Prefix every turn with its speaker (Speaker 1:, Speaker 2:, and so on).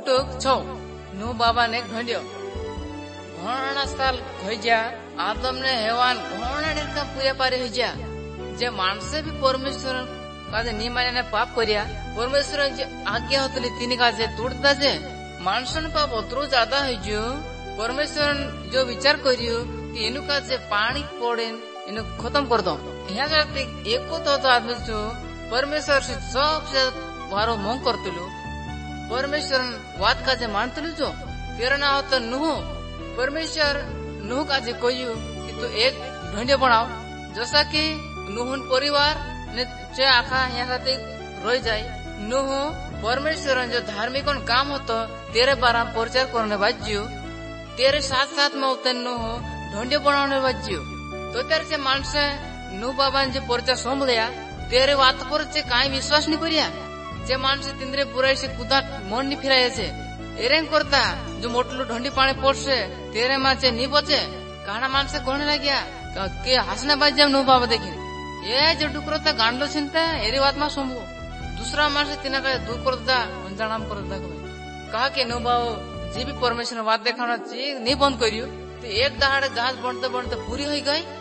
Speaker 1: टुक छो नु बाबा ने ढोंडियो घणा साल होइजा आदम ने हेवान घणा ढेर का पूजा पारे होइजा जे मानसे भी परमेश्वर काजे नी माने ने पाप करिया परमेश्वर जे आज्ञा होतली तिनी काजे तोड़ता जे मानसन पाप अतरो ज्यादा होइजो परमेश्वर जो विचार करियो कि इनु काजे पानी पड़ेन इनु खत्म कर दो यहाँ जाते एको तो आदमी जो परमेश्वर से सबसे वारो मोंग करतलु परमेश्वर वाद काजे मानतलु जो तेरा ना होता नुह परमेश्वर नुह काजे कोयु कि तू एक ढोंडिया बनाओ जैसा कि नुहन परिवार ने चे आखा यहाँ जाते रोई जाए नुह परमेश्वर जो धार्मिक काम होता तेरे बारा प्रचार करने बाजियो तेरे साथ साथ में होते नुह ढोंडिया बनाने बाजियो तो तेरे से मानसे नु बाबा जे प्रचार सोमल्या तेरे बात पर जे काई विश्वास नहीं करिया जे मानसे तिंद्रे बुराई से कुदा मन नहीं फिराए छे एरेंग करता जो मोटलू ढोंडी पानी पड़से तेरे मां जे नहीं बचे काना मानसे कोने लाग्या के हंसना बाज नु बाबा देखी ये जो डुकरता गांडो चिंता एरी बात मां सोमबो दूसरा मानसे तिना का दुख करता अंजानाम करता कहा के नु बाबा जी भी परमेश्वर बात देखाना ची नहीं बंद करियो तो एक दहाड़े जहाज बनते बनते पूरी हो गई